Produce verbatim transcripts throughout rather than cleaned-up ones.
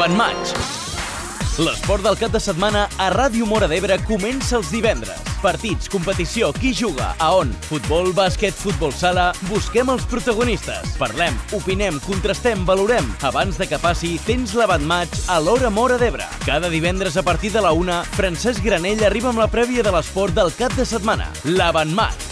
l'Avantmatx. L'esport del cap de setmana a Ràdio Móra d'Ebre comença els divendres. Partits, competició, qui juga, a on, futbol, bàsquet, futbol sala... Busquem els protagonistes. Parlem, opinem, contrastem, valorem. Abans de que passi, tens l'Avantmatx a l'Hora Móra d'Ebre. Cada divendres a partir de la una, Francesc Granell arriba amb la prèvia de l'esport del cap de setmana. L'Avantmatx.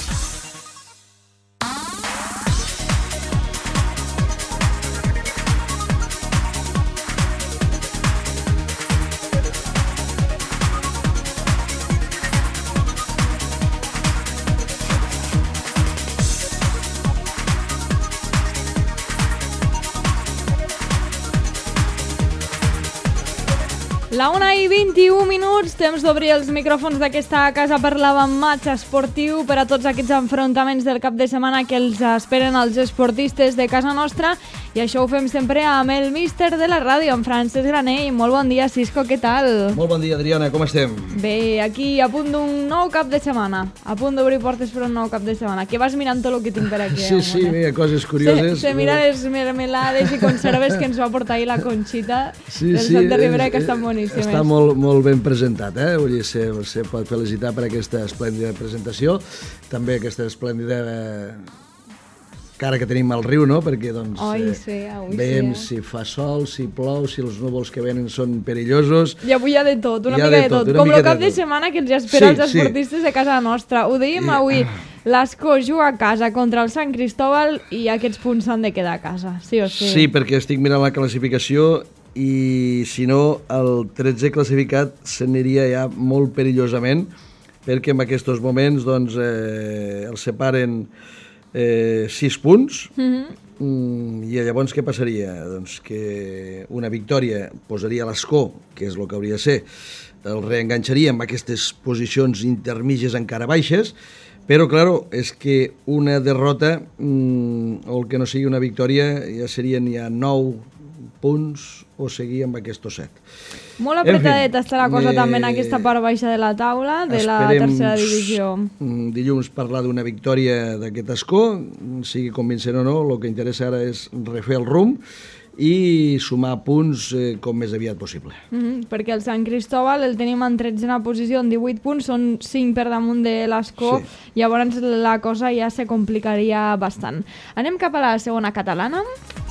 La una i vint-i-un minuts, temps d'obrir els micròfons d'aquesta casa per l'Avantmatx esportiu per a tots aquests enfrontaments del cap de setmana que els esperen els esportistes de casa nostra, i això ho fem sempre amb el míster de la ràdio, en Francesc Granell. Molt bon dia, Cisco, què tal? Molt bon dia, Adriana, com estem? Bé, aquí a punt d'un nou cap de setmana, a punt d'obrir portes per un nou cap de setmana, que vas mirant tot el que tinc per aquí. Sí, sí, bé, coses curioses. Se, se mira les mermelades i conserves que ens va portar ahir la Conxita sí, del sí, Sot de Ribera, que estan boníssimes. Està molt, molt ben presentat, eh? Vull dir, se, se pot felicitar per aquesta esplèndida presentació, també aquesta esplèndida eh, cara que tenim al riu, no? Perquè doncs oi, eh, sí, oi, veiem sí, eh? si fa sol, si plou, si els núvols que venen són perillosos. I avui hi ha de tot, una hi mica de tot, tot com el cap de, de setmana que ens espera sí, els esportistes sí. de casa nostra. Ho dèiem I... avui, l'Escó juga a casa contra el Sant Cristóbal i aquests punts s'han de quedar a casa, sí o sí? Sí, perquè estic mirant la classificació i si no el tretzè classificat s'aniria ja molt perillosament, perquè en aquests moments doncs, eh, els separen eh, sis punts mm-hmm. mm, i llavors què passaria? Doncs que una victòria posaria l'Escó, que és el que hauria de ser, el reenganxaria amb aquestes posicions intermitges encara baixes, però, claro, és que una derrota mmm, o el que no sigui una victòria ja serien ja nou punts o seguir amb aquests set. Molt apretadeta està la cosa eh, també en aquesta part baixa de la taula de la tercera divisió. Dilluns parlar d'una victòria d'aquest Escó, sigui convincent o no, el que interessa ara és refer el rumb i sumar punts eh, com més aviat possible. Mm-hmm, perquè el Sant Cristóbal el tenim en tretzena posició amb divuit punts, són cinc per damunt de l'Escó, sí. Llavors la cosa ja se complicaria bastant. Anem cap a la segona catalana.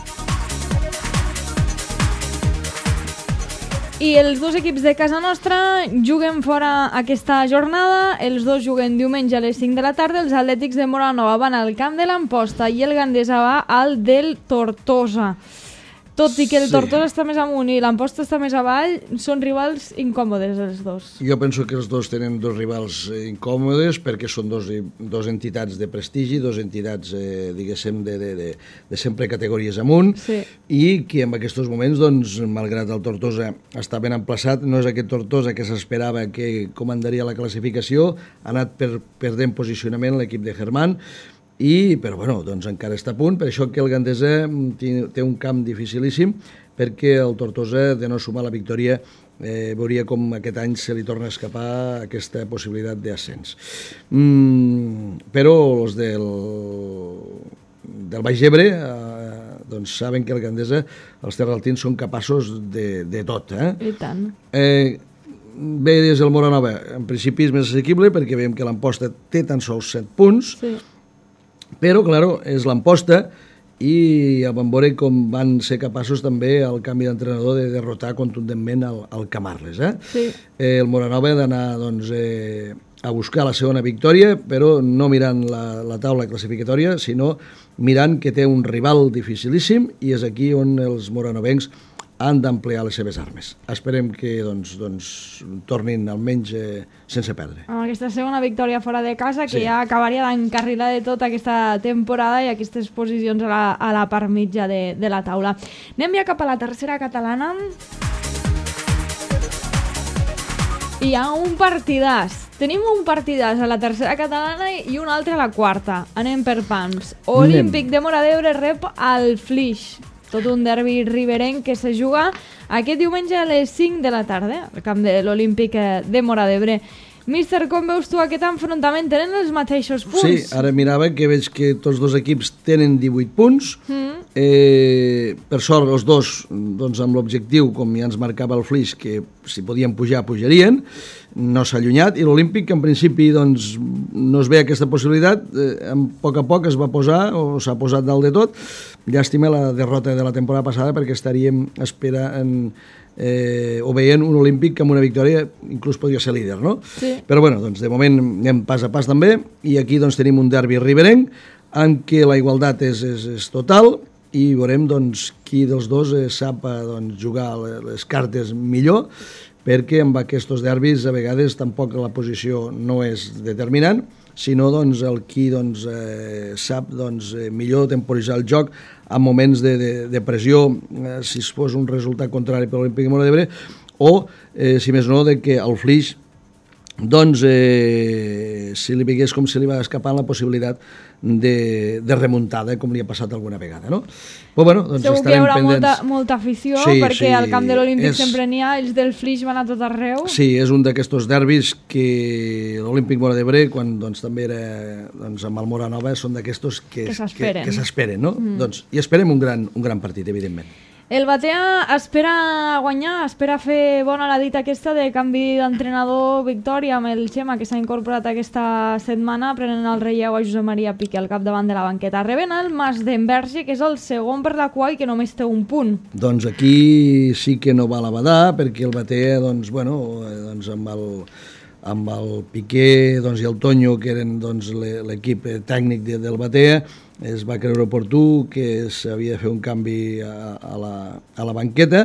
I els dos equips de casa nostra juguen fora aquesta jornada, els dos juguen diumenge a les cinc de la tarda, els Atlètics de Móra-la-Nova van al camp de l'Amposta i el Gandesa va al del Tortosa. Tot i que el Tortosa sí. està més amunt i l'Amposta està més avall, són rivals incòmodes els dos. Jo penso que els dos tenen dos rivals incòmodes perquè són dos, dos entitats de prestigi, dos entitats, eh, diguéssim, de, de, de, de sempre categories amunt, sí. I que en aquests moments, doncs, malgrat el Tortosa està ben emplaçat, no és aquest Tortosa que s'esperava que comandaria la classificació, ha anat per, perdent posicionament l'equip de Germán, I, però bueno, doncs encara està a punt, per això que el Gandesa té un camp dificilíssim, perquè el Tortosa, de no sumar la victòria, eh, veuria com aquest any se li torna a escapar aquesta possibilitat d'ascens. Mm, però els del, del Baix Ebre eh, doncs saben que el Gandesa, els terraltins són capaços de, de tot. Eh? I tant. Eh, bé, des del Móra-la-Nova, en principi és més assequible, perquè veiem que l'Amposta té tan sols set punts, sí. Però, claro, és l'Amposta i vam veure com van ser capaços també al canvi d'entrenador de derrotar contundentment el, el Camarles. Eh? Sí. Eh, el Móra-la-Nova ha d'anar doncs, eh, a buscar la segona victòria, però no mirant la, la taula classificatòria, sinó mirant que té un rival dificilíssim i és aquí on els moranovencs han d'ampliar les seves armes. Esperem que doncs, doncs, tornin almenys eh, sense perdre. Amb aquesta segona victòria fora de casa, que sí. ja acabaria d'encarrilar de tota aquesta temporada i aquestes posicions a la, a la part mitja de, de la taula. Anem ja cap a la tercera catalana. Hi ha un partidàs. Tenim un partidàs a la tercera catalana i un altre a la quarta. Anem per pams. Olímpic de Móra d'Ebre rep al Flix. Tot un derbi riberenc que se juga aquest diumenge a les cinc de la tarda al camp de l'Olímpic de Móra d'Ebre. Míster, com veus tu aquest enfrontament? Tenen els mateixos punts? Sí, ara mirava que veig que tots dos equips tenen divuit punts, mm. Eh, per sort, els dos, doncs, amb l'objectiu, com ja ens marcava el Flix, que si podien pujar, pujarien, no s'ha allunyat, i l'Olímpic, que en principi doncs, no es ve aquesta possibilitat, eh, a poc a poc es va posar, o s'ha posat dalt de tot. Llàstima la derrota de la temporada passada, perquè estaríem esperant eh, o veient un Olímpic que amb una victòria inclús podria ser líder, no? Sí. Però bueno, doncs, de moment anem pas a pas també, i aquí doncs, tenim un derbi riberenc, en què la igualtat és, és, és total, i veurem doncs, qui dels dos eh, sap doncs, jugar les cartes millor, perquè amb aquests derbis a vegades tampoc la posició no és determinant, sinó doncs, el qui doncs, eh, sap doncs, eh, millor temporitzar el joc en moments de, de, de pressió, eh, si es fos un resultat contrari per l'Olímpic de Móra d'Ebre, o, eh, si més no, de que el Flix doncs, eh, si li vegués com se li va escapar la possibilitat de, de remuntada, com li ha passat alguna vegada, no? Però, bueno, doncs segur que hi haurà pendents. molta, molta afició, sí, perquè sí, al camp de l'Olímpic és... sempre n'hi ha, ells del Flix van a tot arreu. Sí, és un d'aquests derbis que l'Olímpic Móra d'Ebre, quan doncs, també era doncs, amb el Móra Nova, són d'aquestos que, que s'esperen, que, que s'esperen, no? Mm. Doncs, i esperem un gran, un gran partit, evidentment. El Batea espera guanyar, espera fer bona la dita aquesta de canvi d'entrenador, victòria amb el Xema, que s'ha incorporat aquesta setmana, prenent el relleu a Josep Maria Piqué al capdavant de la banqueta. Reben el Mas d'Enverge, que és el segon per la cua i que només té un punt. Doncs aquí sí que no val a badar, perquè el Batea, doncs, bueno, doncs amb el... amb el Piqué doncs, i el Toño, que eren doncs, l'equip tècnic de, del Batea, es va creure oportú que s'havia de fer un canvi a, a, la, a la banqueta,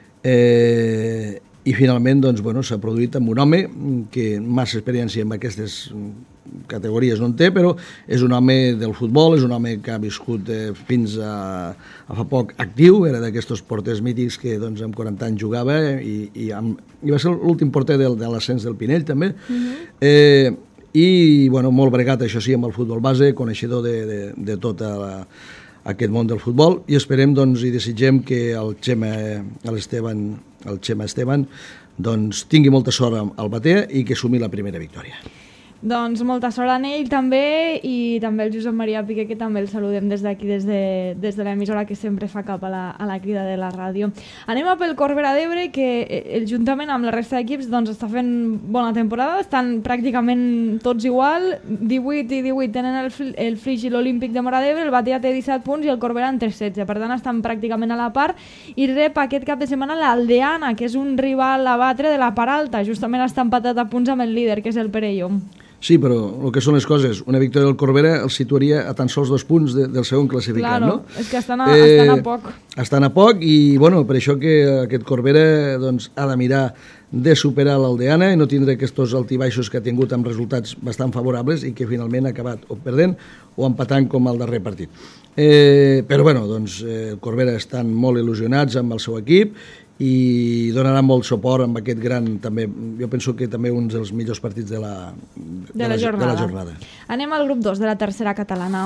eh, i finalment doncs, bueno, s'ha produït amb un home que massa experiència en aquestes categories no en té, però és un home del futbol, és un home que ha viscut eh, fins a, a fa poc actiu, era d'aquests porters mítics que doncs, amb quaranta anys jugava, eh, i, i, amb, i va ser l'últim porter del, de l'ascens del Pinell també. Uh-huh. eh, i bueno, molt bregat, això sí, amb el futbol base, coneixedor de, de, de tot la, aquest món del futbol, i esperem doncs, i desitgem que el Xema, l'Esteban, el Xema Esteban doncs, tingui molta sort al Batea i que assumi la primera victòria. Doncs molta sort a ell també, i també el Josep Maria Piqué, que també el saludem des d'aquí, des de, des de l'emissora, que sempre fa cap a la, a la crida de la ràdio. Anem a pel Corbera d'Ebre, que el, juntament amb la resta d'equips doncs, està fent bona temporada, estan pràcticament tots igual, divuit i divuit tenen el, el Flix i l'Olímpic de Móra d'Ebre, el Batea té disset punts i el Corbera en té setze, per tant estan pràcticament a la part, i rep aquest cap de setmana l'Aldeana, que és un rival a batre de la part alta, justament està empatat a punts amb el líder, que és el Perelló. Sí, però el que són les coses, una victòria del Corbera el situaria a tan sols dos punts de, del segon classificat, claro, no? És que estan a, eh, estan a poc. Estan a poc i, bueno, per això que aquest Corbera doncs, ha de mirar de superar l'Aldeana i no tindre aquests altibaixos que ha tingut amb resultats bastant favorables i que finalment ha acabat o perdent o empatant com el darrer partit. Eh, però, bueno, doncs, eh, el Corbera estan molt il·lusionats amb el seu equip i donaran molt suport amb aquest gran, també, jo penso que també un dels millors partits de la, de, de la, la, jornada. de la jornada. Anem al grup dos de la tercera catalana.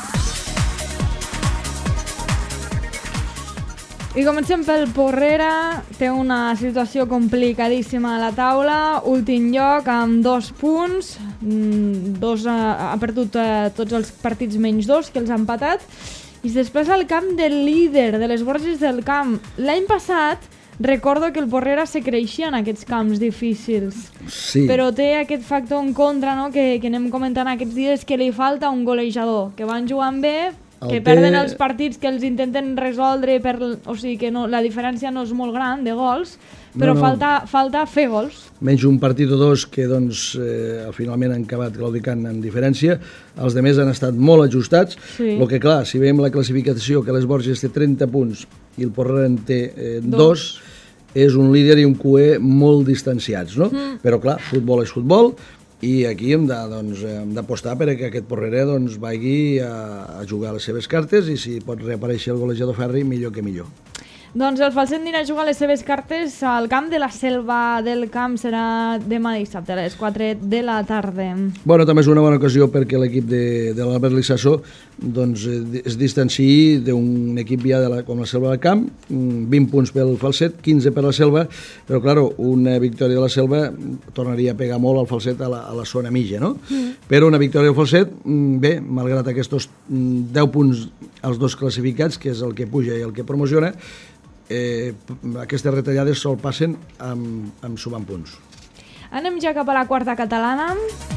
I comencem pel Porrera, té una situació complicadíssima a la taula, últim lloc amb dos punts, dos, ha perdut tots els partits menys dos, que els ha empatat, i després al camp del líder de les Borges del Camp. L'any passat recordo que el Porrera se creixia en aquests camps difícils, sí. Però té aquest factor en contra, no? que, que anem comentant aquests dies, que li falta un golejador, que van jugant bé, que el perden té... els partits que els intenten resoldre, per, o sigui que no, la diferència no és molt gran de gols, però no, no. Falta, falta fer gols. Menys un partit o dos que doncs, eh, finalment han acabat claudicant en diferència, els demés han estat molt ajustats, sí. El que clar, si veiem la classificació que les Borges té trenta punts i el Porrera en té eh, dos, és un líder i un cuer molt distanciats, no? Mm. Però clar, futbol és futbol, i aquí hem de, doncs, hem d'apostar perquè aquest Porrera doncs, vagi a, a jugar les seves cartes i si pot reaparèixer el golejador Ferri, millor que millor. Doncs el Falset anirà a jugar les seves cartes al camp de la Selva del Camp. Serà demà dissabte a les quatre de la tarda. Bueno, també és una bona ocasió perquè l'equip de, de l'Albert Lissasso doncs, es distanciï d'un equip ja de la, com la Selva del Camp, vint punts pel Falset, quinze per la Selva, però claro, una victòria de la Selva tornaria a pegar molt al Falset a la, a la zona mitja, no? Mm. Però una victòria del Falset, bé, malgrat aquests deu punts als dos classificats, que és el que puja i el que promociona, Eh, aquestes retallades sol passen amb, amb sumant punts. Anem ja cap a la quarta catalana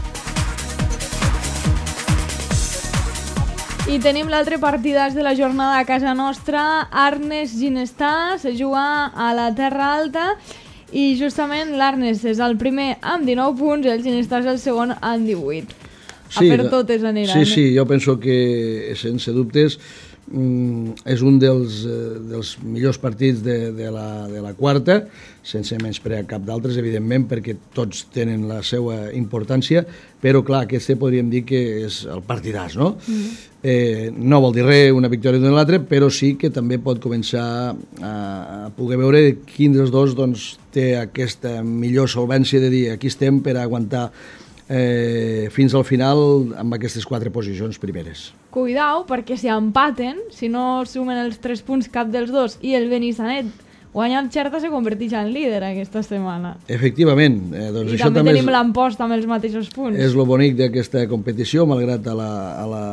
i tenim l'altre partidàs de la jornada a casa nostra. Arnes Ginestar se juga a la Terra Alta i justament l'Arnes és el primer amb dinou punts i el Ginestar és el segon amb divuit. Sí, a per totes aniran. Sí, sí, jo penso que sense dubtes és un dels, dels millors partits de, de, la, de la quarta, sense menysprear cap d'altres, evidentment, perquè tots tenen la seva importància, però clar, aquest podríem dir que és el partidàs, no? Mm. Eh, no vol dir res una victòria d'un l'altre, però sí que també pot començar a, a poder veure quin dels dos doncs, té aquesta millor solvència de dir aquí estem per aguantar Eh, fins al final amb aquestes quatre posicions primeres. Cuidao, perquè si empaten, si no sumen els tres punts cap dels dos i el Benissanet guanya el Xerta, se converteix en líder aquesta setmana. Efectivament. Eh, doncs I això també, també tenim és, l'Amposta amb els mateixos punts. És lo bonic d'aquesta competició, malgrat a la, a la,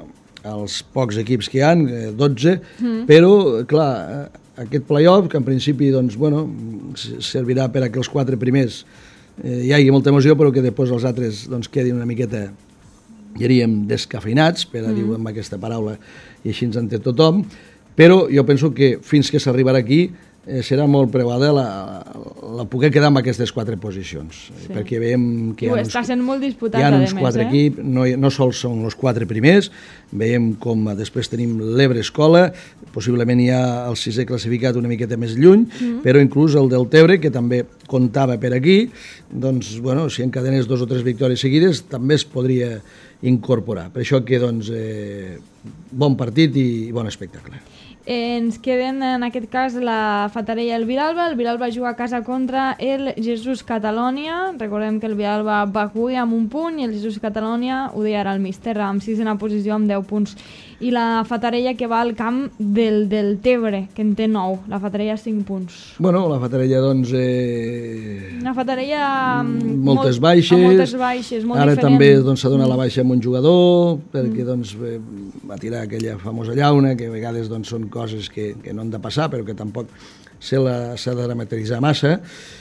als pocs equips que hi ha, dotze, mm. però, clar, aquest play-off, que en principi doncs, bueno, servirà per a que els quatre primers Eh, hi hagi molta emoció, però que després els altres doncs, quedin una miqueta, diríem, descafeinats, per a mm. dir amb aquesta paraula, i així ens entén tothom, però jo penso que fins que s'arribarà aquí eh, serà molt preuada la, la poder quedar amb aquestes quatre posicions, sí. perquè veiem que hi ha, està uns, sent molt disputat, hi ha uns més, quatre eh? equips, no, no sols són els quatre primers, veiem com després tenim l'Ebre Escola, possiblement hi ha el sisè classificat una miqueta més lluny, mm. però inclús el del Tebre, que també comptava per aquí, doncs, bueno, si encadenés dos o tres victòries seguides, també es podria incorporar. Per això que, doncs, eh, bon partit i bon espectacle. Eh, ens queden en aquest cas la Fatarella i el Vilalba. El Vilalba juga a casa contra el Jesús Catalònia. Recordem que el Vilalba va avui amb un punt i el Jesús Catalònia ho deia ara el míster, amb sisena posició amb deu punts. I la Fatarella que va al camp del, del Tebre, que en té nou. La Fatarella cinc punts. Bueno, la Fatarella, doncs... Eh... Una Fatarella... Moltes molt, baixes. moltes baixes, molt Ara diferent. també doncs, s'ha donat la baixa amb un jugador, perquè doncs, eh, va tirar aquella famosa llauna, que a vegades doncs, són coses que, que no han de passar, però que tampoc s'ha de dramateritzar massa,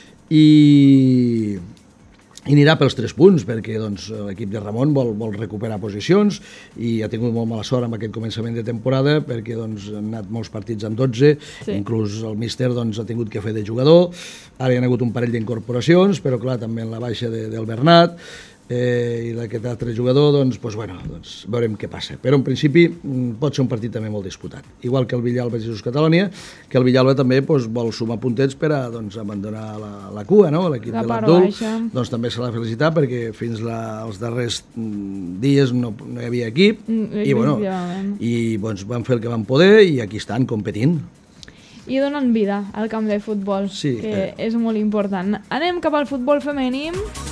i, i anirà pels tres punts, perquè doncs, l'equip de Ramon vol, vol recuperar posicions i ha tingut molt mala sort amb aquest començament de temporada, perquè doncs, han anat molts partits amb dotze, sí. Inclús el míster doncs, ha tingut que fer de jugador, ara hi ha hagut un parell d'incorporacions, però clar, també en la baixa de, del Bernat, eh, i d'aquest altre jugador, doncs, doncs, bueno, doncs, veurem què passa. Però en principi pot ser un partit també molt disputat. Igual que el Villalba i Jesús Catalònia, que el Villalba també doncs, vol sumar puntets per a doncs, abandonar la, la cua, no? L'equip de l'Abdul, doncs també se l'ha felicitat perquè fins la, els darrers dies no, no hi havia equip mm, i, bueno, i doncs, van fer el que van poder i aquí estan competint. I donen vida al camp de futbol, sí, que eh. és molt important. Anem cap al futbol femení.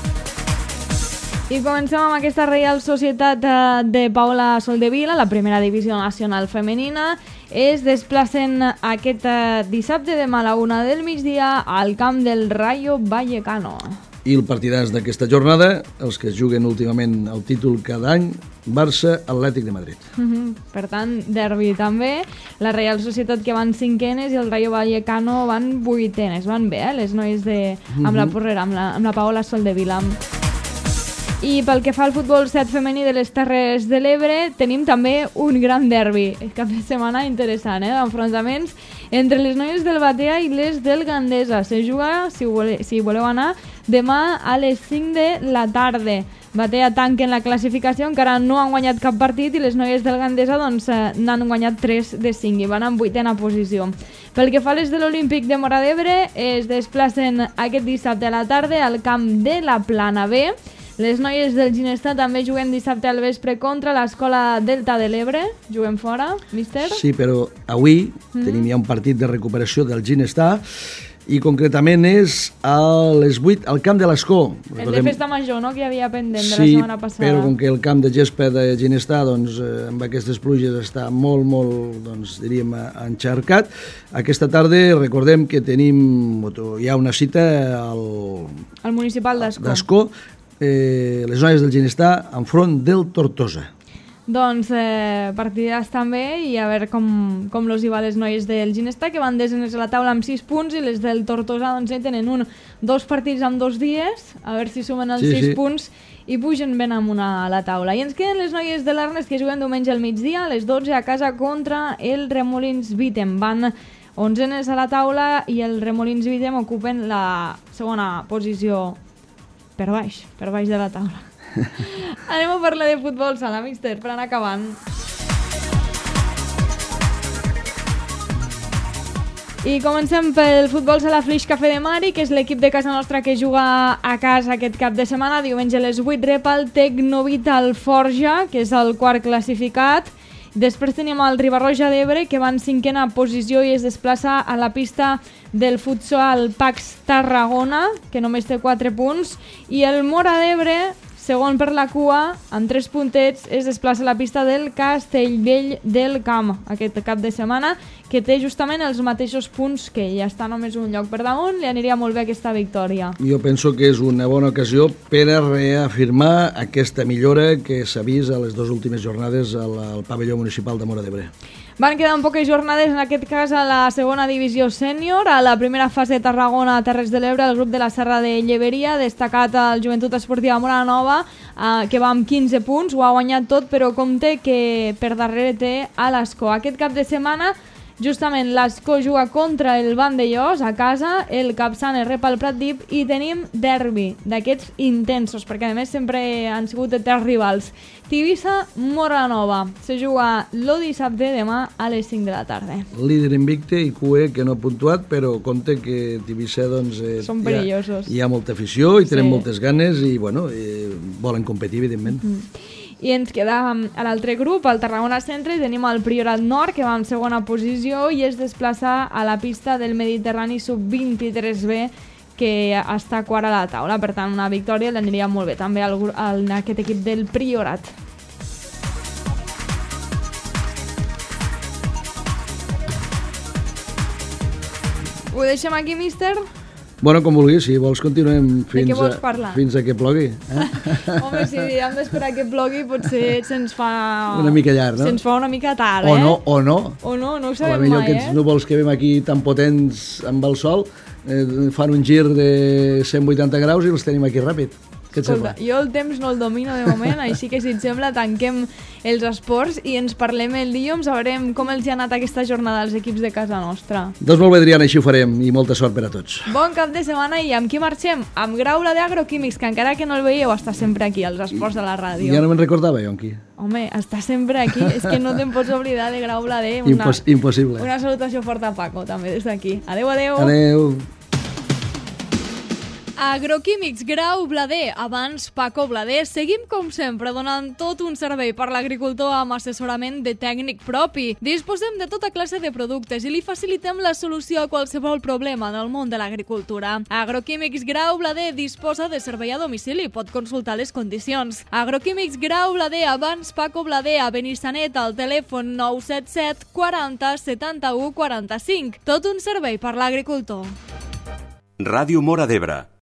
I comencem amb aquesta Reial Societat de Paula Soldevila, la primera divisió nacional femenina. Es desplacen aquest dissabte demà a la una del migdia al camp del Rayo Vallecano. I el partidàs d'aquesta jornada, els que es juguen últimament el títol cada any, Barça-Atlètic de Madrid. Mm-hmm. Per tant, derbi també. La Reial Societat que van cinquenes i el Rayo Vallecano van vuitenes. Van bé, eh? Les noies de... Mm-hmm. amb la porrera, amb la, amb la Paola Soldevila. I pel que fa al futbol set femení de les Terres de l'Ebre, tenim també un gran derbi. Cap de setmana interessant, eh? D'enfrontaments entre les noies del Batea i les del Gandesa. Se juga, si, vole, si voleu anar, demà a les cinc de la tarda. Batea tanquen la classificació, encara no han guanyat cap partit i les noies del Gandesa doncs, n'han guanyat tres de cinc i van en vuitena posició. Pel que fa a les de l'Olímpic de Móra d'Ebre, es desplacen aquest dissabte a la tarda al camp de la Plana B. Les noies del Ginestar també juguem dissabte al vespre contra l'Escola Delta de l'Ebre. Juguem fora, míster? Sí, però avui mm. tenim ja un partit de recuperació del Ginestar i concretament és a les vuit al camp de l'Escó. El de festa major, no?, que hi havia pendent de sí, la setmana passada. Sí, però com que el camp de gespa de Ginestar, doncs, eh, amb aquestes pluges està molt, molt, doncs, diríem, encharcat. Aquesta tarda recordem que tenim, hi ha una cita al... al municipal d'Escó. d'Escó, eh, les noies del Ginestar enfront del Tortosa. Doncs eh, partides també, i a veure com, com los hi va les noies del Ginestar, que van desenes a la taula amb sis punts, i les del Tortosa doncs, tenen un, dos partits amb dos dies, a veure si sumen els sí, sis sí. punts i pugen ben amunt a la taula. I ens queden les noies de l'Arnes, que juguen diumenge al migdia a les dotze a casa contra el Remolins Vitem. Van onzenes a la taula i el Remolins Vitem ocupen la segona posició per baix, per baix de la taula. Anem a parlar de futbol sala, míster, per anar acabant. I comencem pel futbol sala Flix Cafè de Mari, que és l'equip de casa nostra que juga a casa aquest cap de setmana. Diumenge a les vuit rep el Tecnovital Forja, que és el quart classificat. Després tenim el Ribarroja d'Ebre, que va en cinquena posició i es desplaça a la pista del futsal Pax Tarragona, que només té quatre punts, i el Mora d'Ebre, segon per la cua, amb tres puntets, es desplaça a la pista del Castellvell del Camp aquest cap de setmana, que té justament els mateixos punts que ell. Ja està només un lloc per damunt, li aniria molt bé aquesta victòria. Jo penso que és una bona ocasió per a reafirmar aquesta millora que s'ha vist a les dues últimes jornades al, al pavelló municipal de Mora d'Ebre. Van quedar poques jornades, en aquest cas a la segona divisió sènior. A la primera fase de Tarragona, a Terres de l'Ebre, el grup de la Serra de Lleberia, destacat el Joventut Esportiva Mora Nova, eh, que va amb quinze punts, ho ha guanyat tot, però compte que per darrere té a l'Escó. Aquest cap de setmana, justament l'Escó juga contra el Vandellós a casa, el Capçanes rep el Pratdip i tenim derbi d'aquests intensos, perquè a més sempre han sigut de tres rivals. Tivissa, Mora Nova. Se juga el dissabte demà a les cinc de la tarda. Líder invicte i Q E que no ha puntuat, però compte que Tivissa doncs, eh, són perillosos. Hi ha, hi ha molta afició i tenen sí. moltes ganes i bueno, eh, volen competir, evidentment. Mm. I ens queda a l'altre grup, al Tarragona Centre, tenim el Priorat Nord, que va en segona posició i es desplaça a la pista del Mediterrani sub vint-i-tres B, que està quart a la taula. Per tant, una victòria l'aniria molt bé també al, al, a aquest equip del Priorat. Ho deixem aquí, míster? Bueno, com vulguis, si vols continuem fins, a, fins a que plogui. Eh? Home, si hem d'esperar que plogui potser se'ns fa... Una mica llarg, no? Se'ns fa una mica tard, o eh? No, o no. O no, no ho sabem mai, eh? O millor aquests núvols que veiem aquí tan potents amb el sol eh, fan un gir de cent vuitanta graus i els tenim aquí ràpid. Què et Escolta, sembla? Jo el temps no el domino de moment, així que si et sembla tanquem els esports i ens parlem el dilluns, veurem com els ha anat aquesta jornada als equips de casa nostra. Doncs molt bé, Adriana, així ho farem i molta sort per a tots. Bon cap de setmana i amb qui marxem? Amb Graula d'Agroquímics, que encara que no el veieu està sempre aquí, als esports de la ràdio. Ja no me'n recordava jo, aquí. Home, està sempre aquí, és que no te'n pots oblidar de Graula de... Una, Impos impossible. Una salutació forta a Paco, també, des d'aquí. Adeu, adeu. Adeu. Agroquímics Grau Blader, abans Paco Blader. Seguim com sempre donant tot un servei per l'agricultor amb assessorament de tècnic propi. Disposem de tota classe de productes i li facilitem la solució a qualsevol problema del món de l'agricultura. Agroquímics Grau Blader disposa de servei a domicili, pot consultar les condicions. Agroquímics Grau Blader, abans Paco Blader, a Benissanet, al telèfon nou set set quaranta setanta-u quaranta-cinc. Tot un servei per l'agricultor. Ràdio Mora d'Ebre.